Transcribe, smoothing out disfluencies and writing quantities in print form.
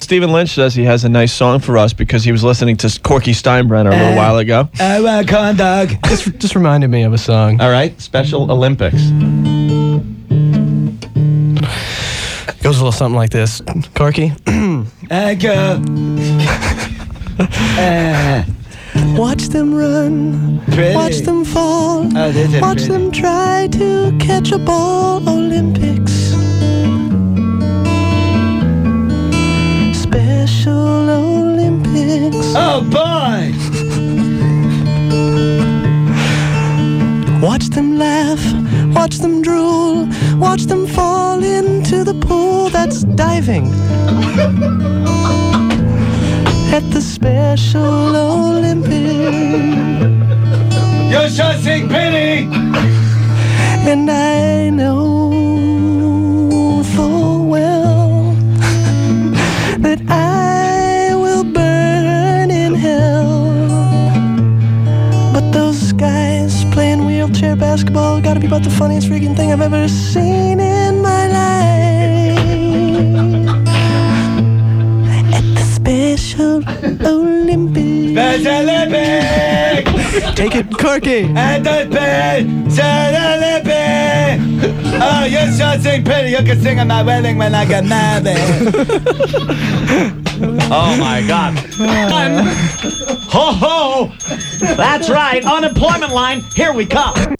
Stephen Lynch says he has a nice song for us because he was listening to Corky Steinbrenner a little while ago. I want corn dog. Just reminded me of a song. All right, Special Olympics. Goes a little something like this. Corky. I go. Watch them run, Pretty. watch them fall, Oh, this is watch pretty. them try to catch a ball. Olympics. Special Olympics. Oh, boy. Watch them laugh, watch them drool, watch them fall into the pool. That's diving. At the Special Olympics. You should sing pity. And I know full well that I will burn in hell. But those guys playing wheelchair basketball gotta be about the funniest freaking thing I've ever seen in my life. At the Special Olympics. Special Olympics. Take it, Corky. At the Special Olympics. Oh, you should sing pity. You can sing at my wedding when I get married. Oh, my God. Ho, ho. That's right. Unemployment line. Here we come.